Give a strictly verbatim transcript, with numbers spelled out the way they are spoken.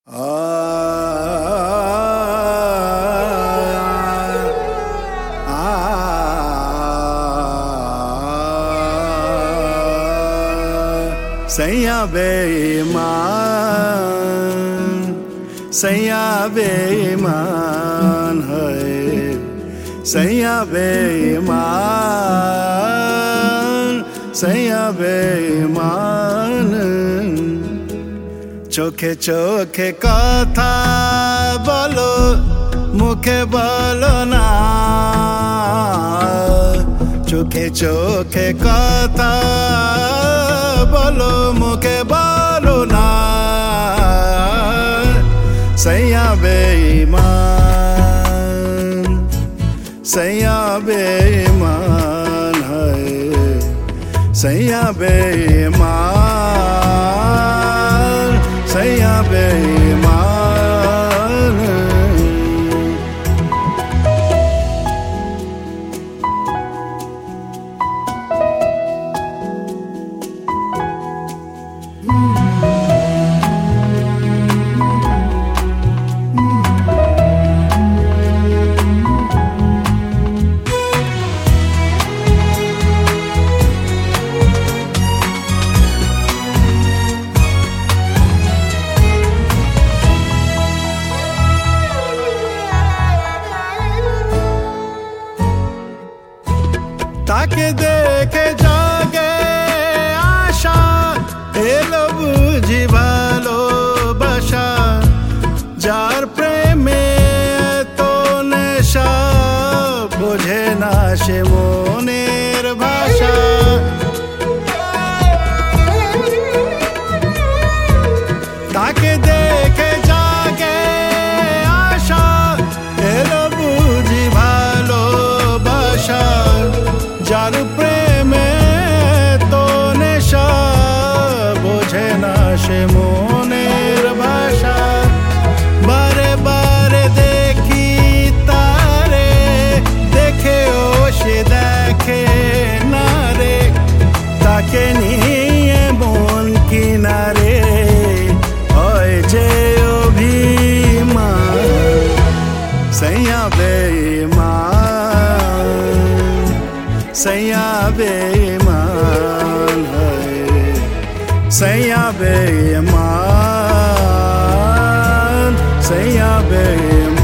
सैया बेईमान सैया बेईमान है सैया बेईमान सैया बेईमान चोखे चोखे कथा बोलो मुखे बोलो ना चोखे चोखे कथा बोलो मुखे बोलो ना सैया बेईमान सैया बेईमान है सैया बेईमान सैया बेईमान ताके देखे जागे आशा एलो बुझी भालोबाशा जार प्रेमे तो नेशा बोझे ना से मनेर भाषा ताके देखे जागे आशा एलो बुझी भालोबाशा जार प्रेमे तो नेशा बोझे ना से मनेर भाषा बारे बारे देखी तारे देखे ओ से देखे ना रे ताके निये मन किनारे होय जे अभिमान सैया बेईमान सैया बेईमान है सैया बेईमान सैया बेईमान।